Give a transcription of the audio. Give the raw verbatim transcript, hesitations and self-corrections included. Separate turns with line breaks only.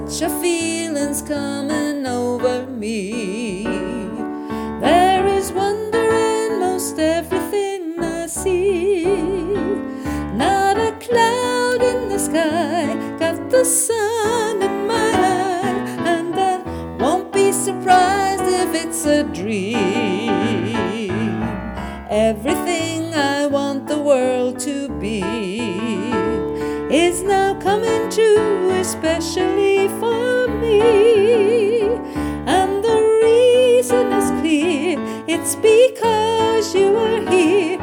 such a feeling's coming over me. There is wonder in most everything I see. Not a cloud in the sky, got the sun in my eye, and I won't be surprised if it's a dream. Everything I want the world to be is now coming true, especially for me. And the reason is clear, it's because you are here.